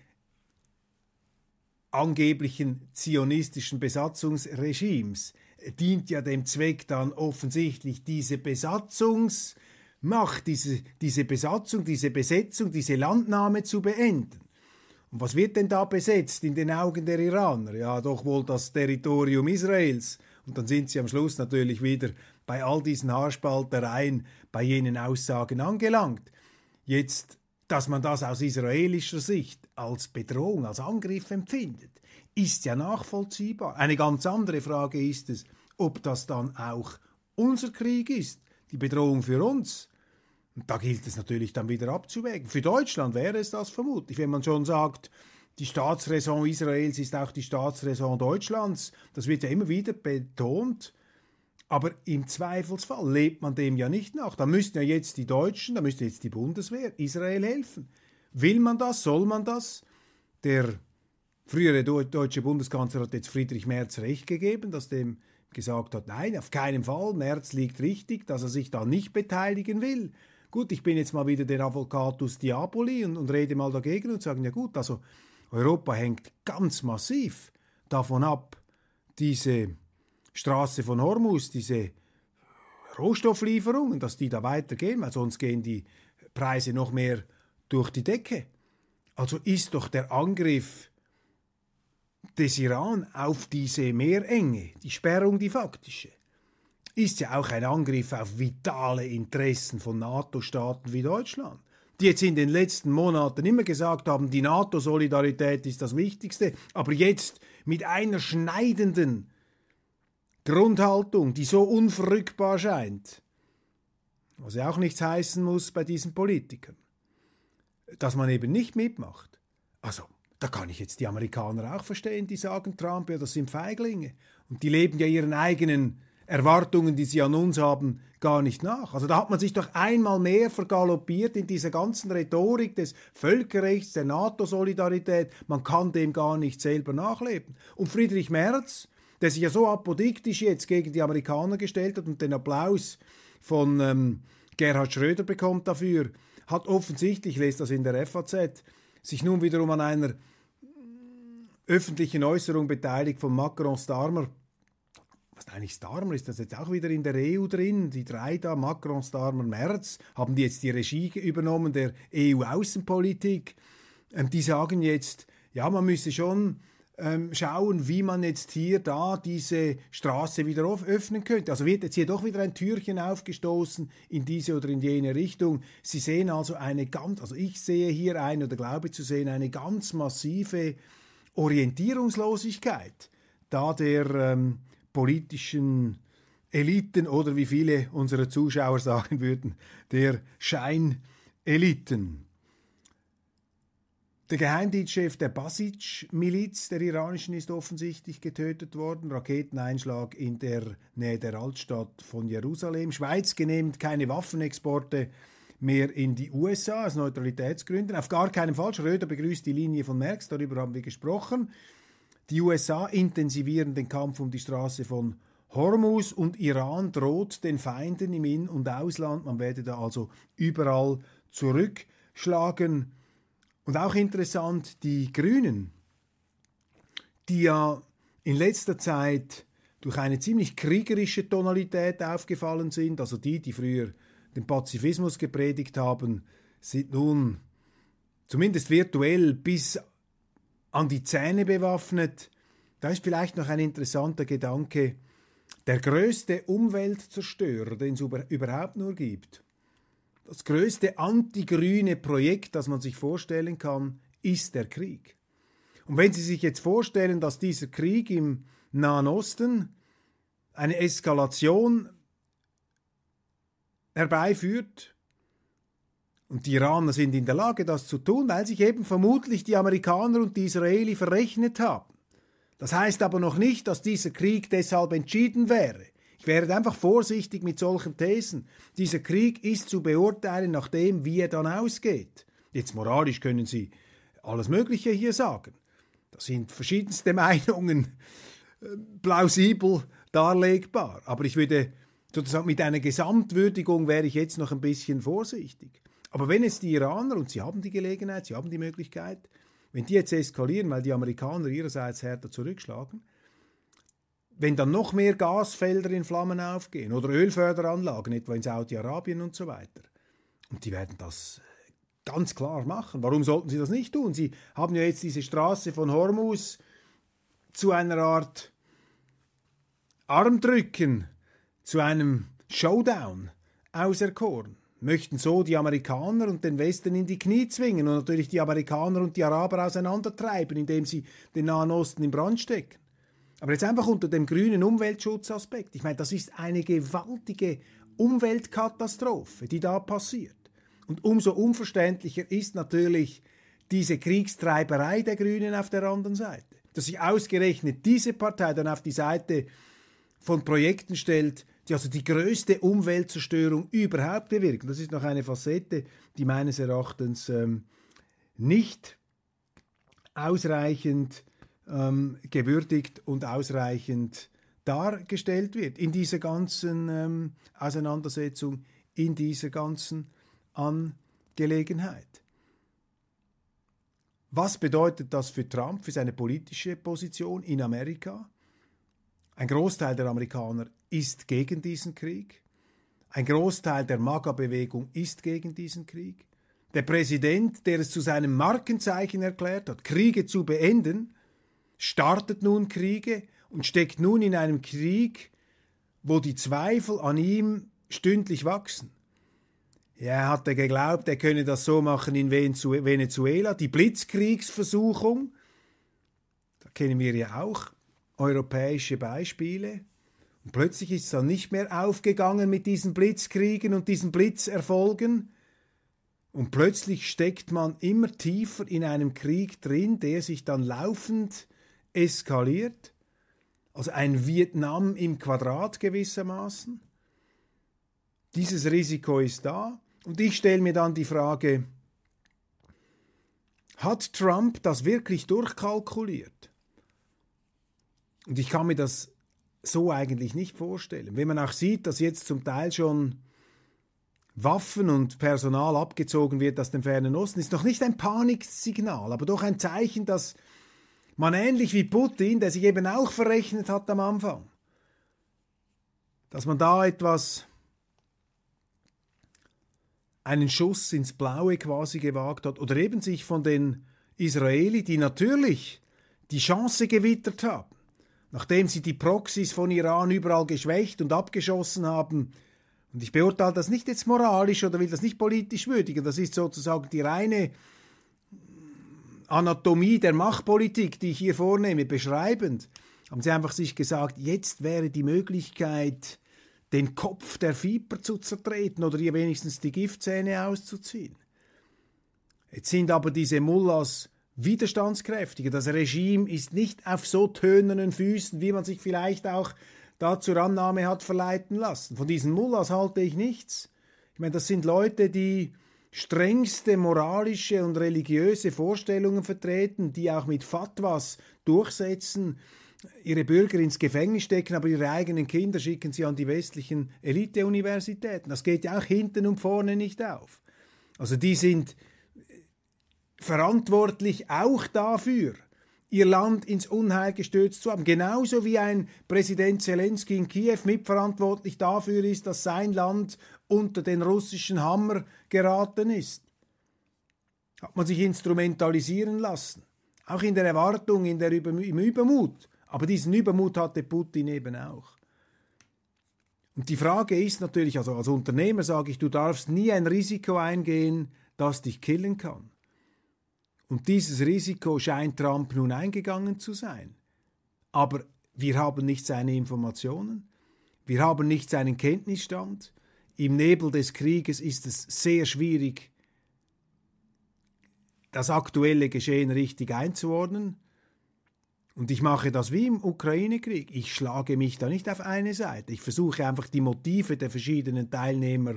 angeblichen zionistischen Besatzungsregimes dient ja dem Zweck dann offensichtlich, diese Besatzungsmacht, diese Besatzung, diese Besetzung, diese Landnahme zu beenden. Und was wird denn da besetzt in den Augen der Iraner? Ja, doch wohl das Territorium Israels. Und dann sind sie am Schluss natürlich wieder bei all diesen Haarspaltereien, bei jenen Aussagen angelangt. Jetzt, dass man das aus israelischer Sicht als Bedrohung, als Angriff empfindet, ist ja nachvollziehbar. Eine ganz andere Frage ist es, ob das dann auch unser Krieg ist, die Bedrohung für uns. Und da gilt es natürlich dann wieder abzuwägen. Für Deutschland wäre es das vermutlich, wenn man schon sagt, die Staatsräson Israels ist auch die Staatsräson Deutschlands. Das wird ja immer wieder betont. Aber im Zweifelsfall lebt man dem ja nicht nach. Da müssten ja jetzt die Deutschen, da müsste jetzt die Bundeswehr Israel helfen. Will man das? Soll man das? Der frühere deutsche Bundeskanzler hat jetzt Friedrich Merz recht gegeben, dass dem gesagt hat, nein, auf keinen Fall, Merz liegt richtig, dass er sich da nicht beteiligen will. Gut, ich bin jetzt mal wieder der Advocatus Diaboli und rede mal dagegen und sage, ja gut, also Europa hängt ganz massiv davon ab, diese Straße von Hormuz, diese Rohstofflieferungen, dass die da weitergehen, weil sonst gehen die Preise noch mehr durch die Decke. Also ist doch der Angriff des Iran auf diese Meerenge, die Sperrung, die faktische, ist ja auch ein Angriff auf vitale Interessen von NATO-Staaten wie Deutschland, die jetzt in den letzten Monaten immer gesagt haben, die NATO-Solidarität ist das Wichtigste, aber jetzt mit einer schneidenden Grundhaltung, die so unverrückbar scheint, was ja auch nichts heißen muss bei diesen Politikern, dass man eben nicht mitmacht. Also, da kann ich jetzt die Amerikaner auch verstehen, die sagen, Trump, ja, das sind Feiglinge. Und die leben ja ihren eigenen Erwartungen, die sie an uns haben, gar nicht nach. Also da hat man sich doch einmal mehr vergaloppiert in dieser ganzen Rhetorik des Völkerrechts, der NATO-Solidarität. Man kann dem gar nicht selber nachleben. Und Friedrich Merz, der sich ja so apodiktisch jetzt gegen die Amerikaner gestellt hat und den Applaus von Gerhard Schröder bekommt dafür, hat offensichtlich, ich lese das in der FAZ, sich nun wiederum an einer öffentlichen Äußerung beteiligt von Macron Starmer. Was eigentlich Starmer, ist das jetzt auch wieder in der EU drin? Die drei da, Macron, Starmer, Merz, haben die jetzt die Regie übernommen der EU-Außenpolitik. Die sagen jetzt, ja, man müsse schon schauen, wie man jetzt hier da diese Straße wieder öffnen könnte. Also wird jetzt hier doch wieder ein Türchen aufgestoßen in diese oder in jene Richtung. Sie sehen also also ich sehe hier oder glaube zu sehen, eine ganz massive Orientierungslosigkeit da der politischen Eliten oder wie viele unserer Zuschauer sagen würden, der Scheineliten. Der Geheimdienstchef der Basij-Miliz der iranischen ist offensichtlich getötet worden. Raketeneinschlag in der Nähe der Altstadt von Jerusalem. Schweiz genehmigt keine Waffenexporte mehr in die USA aus Neutralitätsgründen. Auf gar keinen Fall. Schröder begrüßt die Linie von Merz, darüber haben wir gesprochen. Die USA intensivieren den Kampf um die Straße von Hormuz und Iran droht den Feinden im In- und Ausland. Man werde da also überall zurückschlagen. Und auch interessant, die Grünen, die ja in letzter Zeit durch eine ziemlich kriegerische Tonalität aufgefallen sind, also die früher den Pazifismus gepredigt haben, sind nun zumindest virtuell bis an die Zähne bewaffnet. Da ist vielleicht noch ein interessanter Gedanke: Der größte Umweltzerstörer, den es überhaupt nur gibt, das größte antigrüne Projekt, das man sich vorstellen kann, ist der Krieg. Und wenn Sie sich jetzt vorstellen, dass dieser Krieg im Nahen Osten eine Eskalation herbeiführt, und die Iraner sind in der Lage, das zu tun, weil sich eben vermutlich die Amerikaner und die Israelis verrechnet haben. Das heißt aber noch nicht, dass dieser Krieg deshalb entschieden wäre. Ich wäre einfach vorsichtig mit solchen Thesen. Dieser Krieg ist zu beurteilen nach dem, wie er dann ausgeht. Jetzt moralisch können Sie alles Mögliche hier sagen. Das sind verschiedenste Meinungen plausibel darlegbar. Aber ich würde sozusagen mit einer Gesamtwürdigung wäre ich jetzt noch ein bisschen vorsichtig. Aber wenn es die Iraner, und sie haben die Gelegenheit, sie haben die Möglichkeit, wenn die jetzt eskalieren, weil die Amerikaner ihrerseits härter zurückschlagen, wenn dann noch mehr Gasfelder in Flammen aufgehen oder Ölförderanlagen, etwa in Saudi-Arabien und so weiter, und die werden das ganz klar machen. Warum sollten sie das nicht tun? Sie haben ja jetzt diese Straße von Hormuz zu einer Art Armdrücken, zu einem Showdown auserkoren, möchten so die Amerikaner und den Westen in die Knie zwingen und natürlich die Amerikaner und die Araber auseinandertreiben, indem sie den Nahen Osten in Brand stecken. Aber jetzt einfach unter dem grünen Umweltschutzaspekt. Ich meine, das ist eine gewaltige Umweltkatastrophe, die da passiert. Und umso unverständlicher ist natürlich diese Kriegstreiberei der Grünen auf der anderen Seite. Dass sich ausgerechnet diese Partei dann auf die Seite von Projekten stellt, die also die größte Umweltzerstörung überhaupt bewirken. Das ist noch eine Facette, die meines Erachtens nicht ausreichend gewürdigt und ausreichend dargestellt wird in dieser ganzen Auseinandersetzung, in dieser ganzen Angelegenheit. Was bedeutet das für Trump, für seine politische Position in Amerika? Ein Großteil der Amerikaner ist gegen diesen Krieg. Ein Großteil der MAGA-Bewegung ist gegen diesen Krieg. Der Präsident, der es zu seinem Markenzeichen erklärt hat, Kriege zu beenden, startet nun Kriege und steckt nun in einem Krieg, wo die Zweifel an ihm stündlich wachsen. Ja, er hatte geglaubt, er könne das so machen in Venezuela. Die Blitzkriegsversuchung, da kennen wir ja auch europäische Beispiele. Und plötzlich ist es dann nicht mehr aufgegangen mit diesen Blitzkriegen und diesen Blitzerfolgen. Und plötzlich steckt man immer tiefer in einem Krieg drin, der sich dann laufend eskaliert. Also ein Vietnam im Quadrat gewissermaßen. Dieses Risiko ist da. Und ich stelle mir dann die Frage, hat Trump das wirklich durchkalkuliert? Und ich kann mir das so eigentlich nicht vorstellen. Wenn man auch sieht, dass jetzt zum Teil schon Waffen und Personal abgezogen wird aus dem Fernen Osten, ist noch nicht ein Paniksignal, aber doch ein Zeichen, dass man ähnlich wie Putin, der sich eben auch verrechnet hat am Anfang, dass man da einen Schuss ins Blaue quasi gewagt hat oder eben sich von den Israelis, die natürlich die Chance gewittert haben, nachdem sie die Proxys von Iran überall geschwächt und abgeschossen haben. Und ich beurteile das nicht jetzt moralisch oder will das nicht politisch würdigen, das ist sozusagen die reine Anatomie der Machtpolitik, die ich hier vornehme, beschreibend. Haben sie einfach sich gesagt, jetzt wäre die Möglichkeit, den Kopf der Viper zu zertreten oder ihr wenigstens die Giftzähne auszuziehen. Jetzt sind aber diese Mullahs widerstandskräftiger. Das Regime ist nicht auf so tönernen Füßen, wie man sich vielleicht auch da zur Annahme hat verleiten lassen. Von diesen Mullahs halte ich nichts. Ich meine, das sind Leute, die strengste moralische und religiöse Vorstellungen vertreten, die auch mit Fatwas durchsetzen, ihre Bürger ins Gefängnis stecken, aber ihre eigenen Kinder schicken sie an die westlichen Elite-Universitäten. Das geht ja auch hinten und vorne nicht auf. Also die sind verantwortlich auch dafür, ihr Land ins Unheil gestürzt zu haben. Genauso wie ein Präsident Zelensky in Kiew mitverantwortlich dafür ist, dass sein Land unter den russischen Hammer geraten ist. Hat man sich instrumentalisieren lassen. Auch in der Erwartung, im Übermut, Aber diesen Übermut hatte Putin eben auch. Und die Frage ist natürlich, also als Unternehmer sage ich, du darfst nie ein Risiko eingehen, das dich killen kann. Und dieses Risiko scheint Trump nun eingegangen zu sein. Aber wir haben nicht seine Informationen, wir haben nicht seinen Kenntnisstand. Im Nebel des Krieges ist es sehr schwierig, das aktuelle Geschehen richtig einzuordnen. Und ich mache das wie im Ukraine-Krieg. Ich schlage mich da nicht auf eine Seite. Ich versuche einfach die Motive der verschiedenen Teilnehmer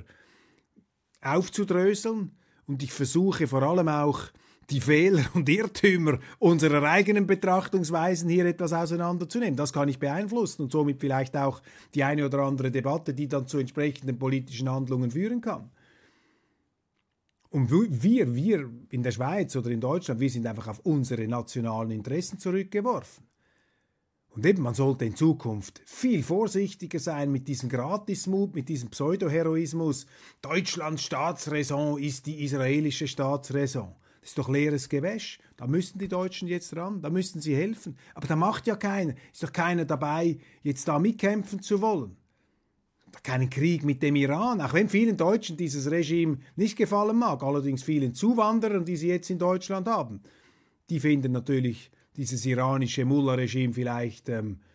aufzudröseln und ich versuche vor allem auch die Fehler und Irrtümer unserer eigenen Betrachtungsweisen hier etwas auseinanderzunehmen. Das kann ich beeinflussen und somit vielleicht auch die eine oder andere Debatte, die dann zu entsprechenden politischen Handlungen führen kann. Und wir in der Schweiz oder in Deutschland, wir sind einfach auf unsere nationalen Interessen zurückgeworfen. Und eben, man sollte in Zukunft viel vorsichtiger sein mit diesem Gratismut, mit diesem Pseudoheroismus. Deutschlands Staatsräson ist die israelische Staatsräson. Das ist doch leeres Gewäsch. Da müssten die Deutschen jetzt ran, da müssten sie helfen. Aber da macht ja keiner, ist doch keiner dabei, jetzt da mitkämpfen zu wollen. Keinen Krieg mit dem Iran, auch wenn vielen Deutschen dieses Regime nicht gefallen mag, allerdings vielen Zuwanderern, die sie jetzt in Deutschland haben. Die finden natürlich dieses iranische Mullah-Regime vielleicht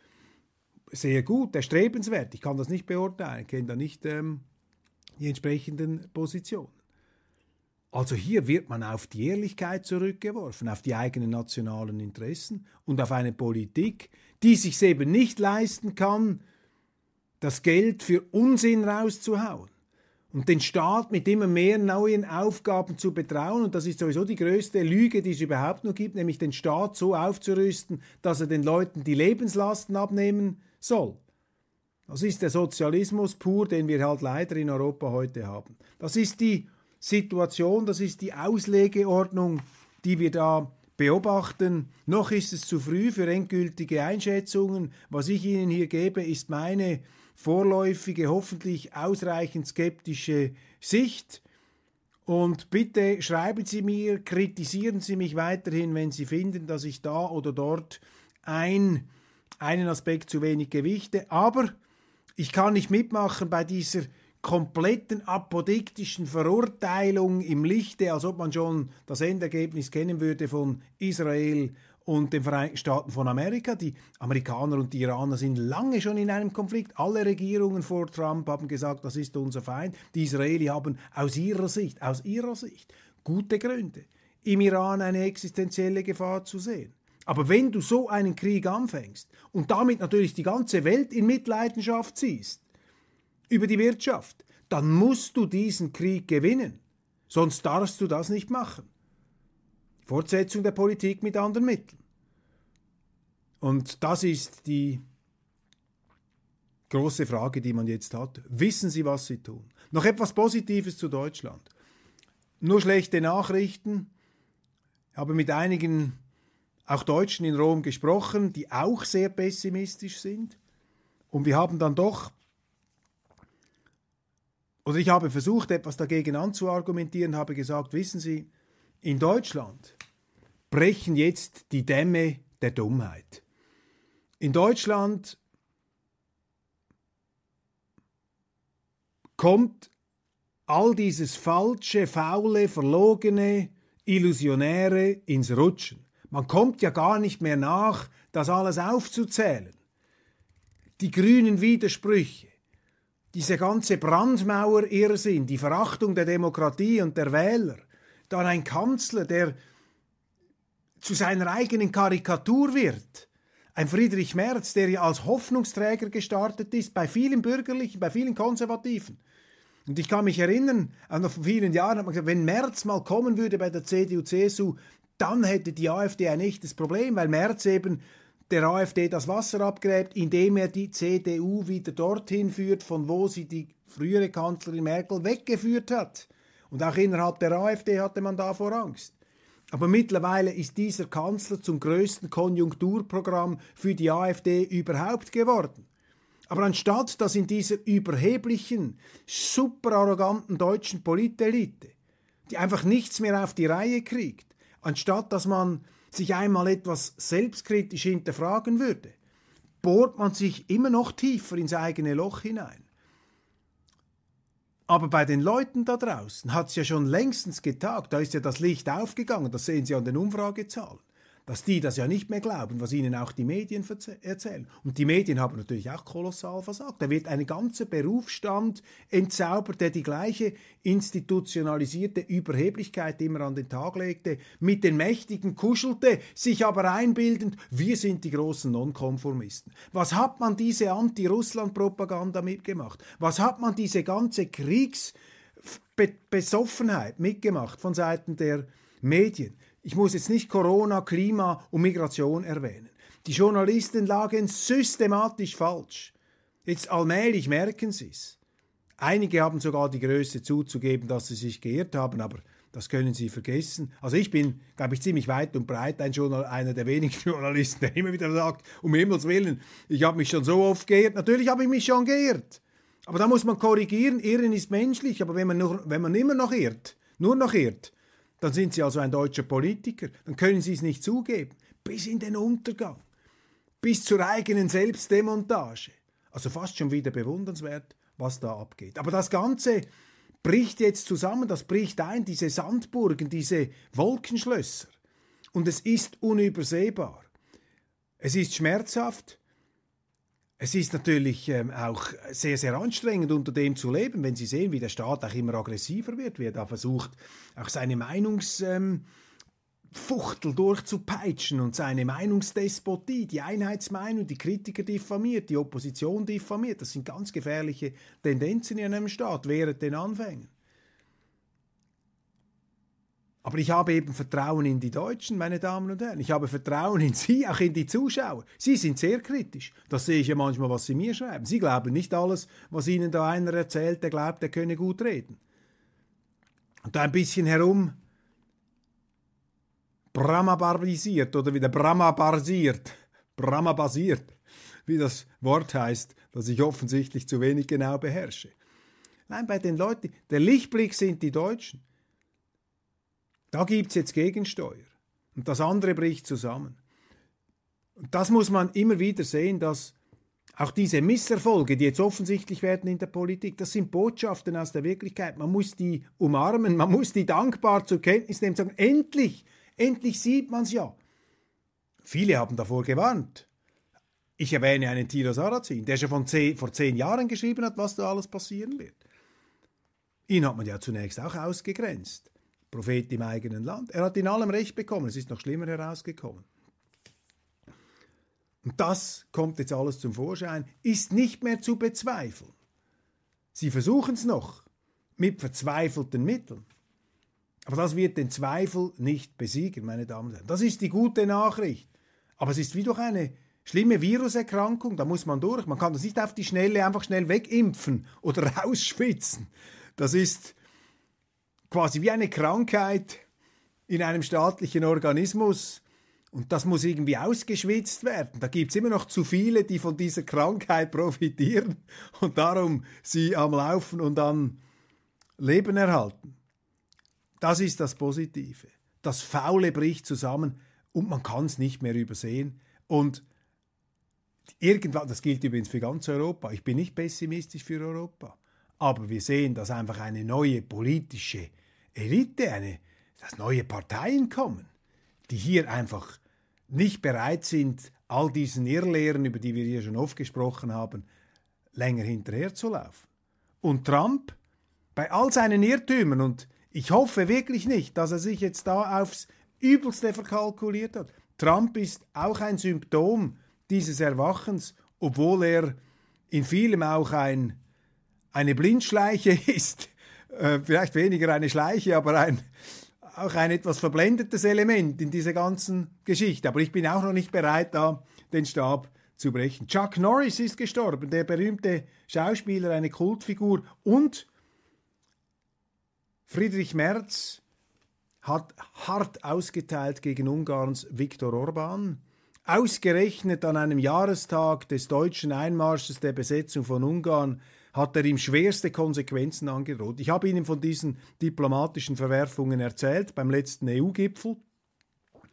sehr gut, erstrebenswert. Ich kann das nicht beurteilen, kenne da nicht die entsprechenden Positionen. Also hier wird man auf die Ehrlichkeit zurückgeworfen, auf die eigenen nationalen Interessen und auf eine Politik, die sich eben nicht leisten kann, das Geld für Unsinn rauszuhauen und den Staat mit immer mehr neuen Aufgaben zu betrauen. Und das ist sowieso die größte Lüge, die es überhaupt noch gibt, nämlich den Staat so aufzurüsten, dass er den Leuten die Lebenslasten abnehmen soll. Das ist der Sozialismus pur, den wir halt leider in Europa heute haben. Das ist die Situation, das ist die Auslegeordnung, die wir da beobachten. Noch ist es zu früh für endgültige Einschätzungen. Was ich Ihnen hier gebe, ist meine vorläufige, hoffentlich ausreichend skeptische Sicht. Und bitte schreiben Sie mir, kritisieren Sie mich weiterhin, wenn Sie finden, dass ich da oder dort einen Aspekt zu wenig gewichte. Aber ich kann nicht mitmachen bei dieser kompletten apodiktischen Verurteilung im Lichte, als ob man schon das Endergebnis kennen würde von Israel und den Vereinigten Staaten von Amerika. Die Amerikaner und die Iraner sind lange schon in einem Konflikt. Alle Regierungen vor Trump haben gesagt, das ist unser Feind. Die Israelis haben aus ihrer Sicht gute Gründe, im Iran eine existenzielle Gefahr zu sehen. Aber wenn du so einen Krieg anfängst und damit natürlich die ganze Welt in Mitleidenschaft ziehst, über die Wirtschaft, dann musst du diesen Krieg gewinnen. Sonst darfst du das nicht machen. Fortsetzung der Politik mit anderen Mitteln. Und das ist die große Frage, die man jetzt hat. Wissen Sie, was Sie tun? Noch etwas Positives zu Deutschland. Nur schlechte Nachrichten. Ich habe mit einigen, auch Deutschen in Rom gesprochen, die auch sehr pessimistisch sind. Und wir haben dann doch, oder ich habe versucht, etwas dagegen anzuargumentieren, habe gesagt, wissen Sie, in Deutschland brechen jetzt die Dämme der Dummheit. In Deutschland kommt all dieses falsche, faule, verlogene, illusionäre ins Rutschen. Man kommt ja gar nicht mehr nach, das alles aufzuzählen. Die grünen Widersprüche, diese ganze Brandmauer-Irrsinn, die Verachtung der Demokratie und der Wähler, dann ein Kanzler, der zu seiner eigenen Karikatur wird, ein Friedrich Merz, der ja als Hoffnungsträger gestartet ist, bei vielen Bürgerlichen, bei vielen Konservativen. Und ich kann mich erinnern, auch noch vor vielen Jahren hat man gesagt, wenn Merz mal kommen würde bei der CDU-CSU, dann hätte die AfD ein echtes Problem, weil Merz eben der AfD das Wasser abgräbt, indem er die CDU wieder dorthin führt, von wo sie die frühere Kanzlerin Merkel weggeführt hat. Und auch innerhalb der AfD hatte man davor Angst. Aber mittlerweile ist dieser Kanzler zum größten Konjunkturprogramm für die AfD überhaupt geworden. Aber anstatt dass in dieser überheblichen, super arroganten deutschen Politelite, die einfach nichts mehr auf die Reihe kriegt, anstatt dass man sich einmal etwas selbstkritisch hinterfragen würde, bohrt man sich immer noch tiefer ins eigene Loch hinein. Aber bei den Leuten da draußen hat es ja schon längstens getagt, da ist ja das Licht aufgegangen, das sehen Sie an den Umfragezahlen, dass die das ja nicht mehr glauben, was ihnen auch die Medien erzählen. Und die Medien haben natürlich auch kolossal versagt. Da wird ein ganzer Berufsstand entzaubert, der die gleiche institutionalisierte Überheblichkeit immer an den Tag legte, mit den Mächtigen kuschelte, sich aber einbildend, wir sind die großen Nonkonformisten. Was hat man diese Anti-Russland-Propaganda mitgemacht? Was hat man diese ganze Kriegsbesoffenheit mitgemacht von Seiten der Medien? Ich muss jetzt nicht Corona, Klima und Migration erwähnen. Die Journalisten lagen systematisch falsch. Jetzt allmählich merken sie es. Einige haben sogar die Größe zuzugeben, dass sie sich geirrt haben, aber das können sie vergessen. Also ich bin, glaube ich, ziemlich weit und breit einer der wenigen Journalisten, der immer wieder sagt, um Himmels Willen, ich habe mich schon so oft geirrt. Natürlich habe ich mich schon geirrt. Aber da muss man korrigieren, Irren ist menschlich, aber wenn man immer noch irrt, nur noch irrt, dann sind Sie also ein deutscher Politiker, dann können Sie es nicht zugeben. Bis in den Untergang, bis zur eigenen Selbstdemontage. Also fast schon wieder bewundernswert, was da abgeht. Aber das Ganze bricht jetzt zusammen, das bricht ein, diese Sandburgen, diese Wolkenschlösser. Und es ist unübersehbar. Es ist schmerzhaft. Es ist natürlich auch sehr, sehr anstrengend, unter dem zu leben, wenn Sie sehen, wie der Staat auch immer aggressiver wird, wie er da versucht, auch seine Meinungsfuchtel durchzupeitschen und seine Meinungsdespotie, die Einheitsmeinung, die Kritiker diffamiert, die Opposition diffamiert. Das sind ganz gefährliche Tendenzen in einem Staat während den Anfängen. Aber ich habe eben Vertrauen in die Deutschen, meine Damen und Herren. Ich habe Vertrauen in Sie, auch in die Zuschauer. Sie sind sehr kritisch. Das sehe ich ja manchmal, was Sie mir schreiben. Sie glauben nicht alles, was Ihnen da einer erzählt, der glaubt, er könne gut reden. Und da ein bisschen herum brahmabarisiert oder wieder brahmabasiert, wie das Wort heißt, das ich offensichtlich zu wenig genau beherrsche. Nein, bei den Leuten, der Lichtblick sind die Deutschen. Da gibt es jetzt Gegensteuer. Und das andere bricht zusammen. Und das muss man immer wieder sehen, dass auch diese Misserfolge, die jetzt offensichtlich werden in der Politik, das sind Botschaften aus der Wirklichkeit. Man muss die umarmen, man muss die dankbar zur Kenntnis nehmen und sagen, endlich sieht man es ja. Viele haben davor gewarnt. Ich erwähne einen Thilo Sarrazin, der schon vor 10 Jahren geschrieben hat, was da alles passieren wird. Ihn hat man ja zunächst auch ausgegrenzt. Prophet im eigenen Land. Er hat in allem Recht bekommen. Es ist noch schlimmer herausgekommen. Und das kommt jetzt alles zum Vorschein, ist nicht mehr zu bezweifeln. Sie versuchen es noch mit verzweifelten Mitteln. Aber das wird den Zweifel nicht besiegen, meine Damen und Herren. Das ist die gute Nachricht. Aber es ist wie durch eine schlimme Viruserkrankung, da muss man durch. Man kann das nicht auf die Schnelle einfach schnell wegimpfen oder rausschwitzen. Das ist quasi wie eine Krankheit in einem staatlichen Organismus. Und das muss irgendwie ausgeschwitzt werden. Da gibt es immer noch zu viele, die von dieser Krankheit profitieren und darum sie am Laufen und am Leben erhalten. Das ist das Positive. Das Faule bricht zusammen und man kann es nicht mehr übersehen. Und irgendwann, das gilt übrigens für ganz Europa, ich bin nicht pessimistisch für Europa, aber wir sehen, dass einfach eine neue politische Elite, dass neue Parteien kommen, die hier einfach nicht bereit sind, all diesen Irrlehren, über die wir hier schon oft gesprochen haben, länger hinterherzulaufen. Und Trump, bei all seinen Irrtümern, und ich hoffe wirklich nicht, dass er sich jetzt da aufs Übelste verkalkuliert hat. Trump ist auch ein Symptom dieses Erwachens, obwohl er in vielem auch eine Blindschleiche ist. Vielleicht weniger eine Schleiche, aber auch ein etwas verblendetes Element in dieser ganzen Geschichte. Aber ich bin auch noch nicht bereit, da den Stab zu brechen. Chuck Norris ist gestorben, der berühmte Schauspieler, eine Kultfigur. Und Friedrich Merz hat hart ausgeteilt gegen Ungarns Viktor Orbán. Ausgerechnet an einem Jahrestag des deutschen Einmarsches der Besetzung von Ungarn hat er ihm schwerste Konsequenzen angedroht. Ich habe Ihnen von diesen diplomatischen Verwerfungen erzählt beim letzten EU-Gipfel.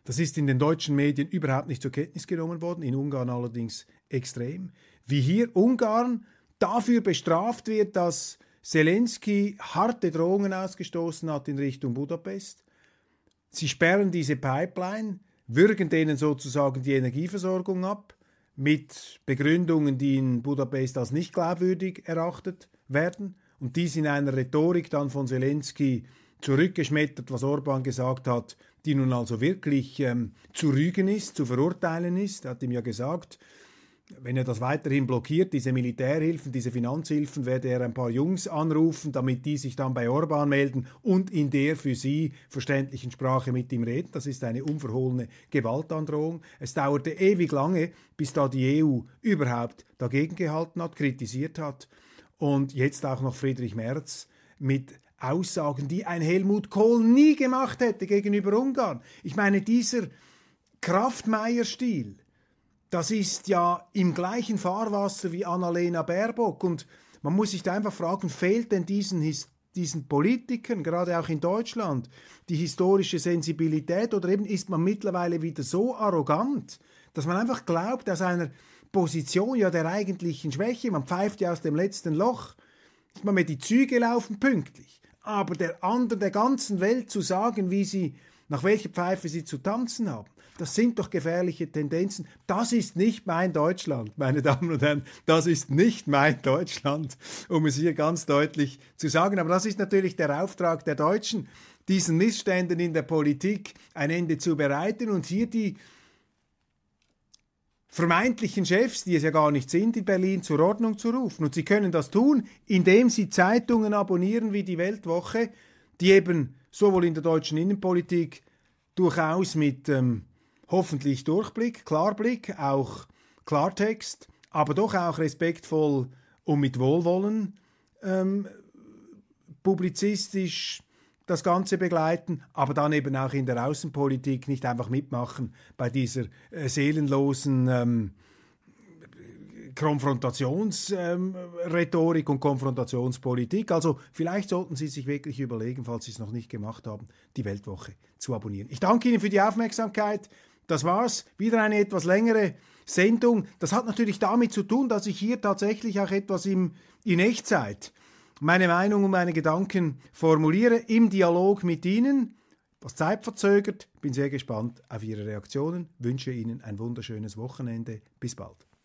Das ist in den deutschen Medien überhaupt nicht zur Kenntnis genommen worden, in Ungarn allerdings extrem. Wie hier Ungarn dafür bestraft wird, dass Zelensky harte Drohungen ausgestoßen hat in Richtung Budapest. Sie sperren diese Pipeline, würgen denen sozusagen die Energieversorgung ab, mit Begründungen, die in Budapest als nicht glaubwürdig erachtet werden. Und dies in einer Rhetorik dann von Zelensky zurückgeschmettert, was Orban gesagt hat, die nun also wirklich zu rügen ist, zu verurteilen ist. Er hat ihm ja gesagt, wenn er das weiterhin blockiert, diese Militärhilfen, diese Finanzhilfen, werde er ein paar Jungs anrufen, damit die sich dann bei Orban melden und in der für sie verständlichen Sprache mit ihm reden. Das ist eine unverhohlene Gewaltandrohung. Es dauerte ewig lange, bis da die EU überhaupt dagegen gehalten hat, kritisiert hat. Und jetzt auch noch Friedrich Merz mit Aussagen, die ein Helmut Kohl nie gemacht hätte gegenüber Ungarn. Ich meine, dieser Kraftmeier-Stil, das ist ja im gleichen Fahrwasser wie Annalena Baerbock. Und man muss sich da einfach fragen, fehlt denn diesen Politikern, gerade auch in Deutschland, die historische Sensibilität, oder eben ist man mittlerweile wieder so arrogant, dass man einfach glaubt, aus einer Position ja der eigentlichen Schwäche, man pfeift ja aus dem letzten Loch, ich meine, die Züge laufen pünktlich, aber der ganzen Welt zu sagen, nach welcher Pfeife sie zu tanzen haben, das sind doch gefährliche Tendenzen. Das ist nicht mein Deutschland, meine Damen und Herren. Das ist nicht mein Deutschland, um es hier ganz deutlich zu sagen. Aber das ist natürlich der Auftrag der Deutschen, diesen Missständen in der Politik ein Ende zu bereiten und hier die vermeintlichen Chefs, die es ja gar nicht sind, in Berlin zur Ordnung zu rufen. Und sie können das tun, indem sie Zeitungen abonnieren wie die Weltwoche, die eben sowohl in der deutschen Innenpolitik durchaus mit hoffentlich Durchblick, Klarblick, auch Klartext, aber doch auch respektvoll und mit Wohlwollen publizistisch das Ganze begleiten, aber dann eben auch in der Außenpolitik nicht einfach mitmachen bei dieser seelenlosen Konfrontationsrhetorik und Konfrontationspolitik. Also vielleicht sollten Sie sich wirklich überlegen, falls Sie es noch nicht gemacht haben, die Weltwoche zu abonnieren. Ich danke Ihnen für die Aufmerksamkeit. Das war's. Wieder eine etwas längere Sendung. Das hat natürlich damit zu tun, dass ich hier tatsächlich auch etwas in Echtzeit meine Meinung und meine Gedanken formuliere, im Dialog mit Ihnen. Was zeitverzögert. Bin sehr gespannt auf Ihre Reaktionen. Wünsche Ihnen ein wunderschönes Wochenende. Bis bald.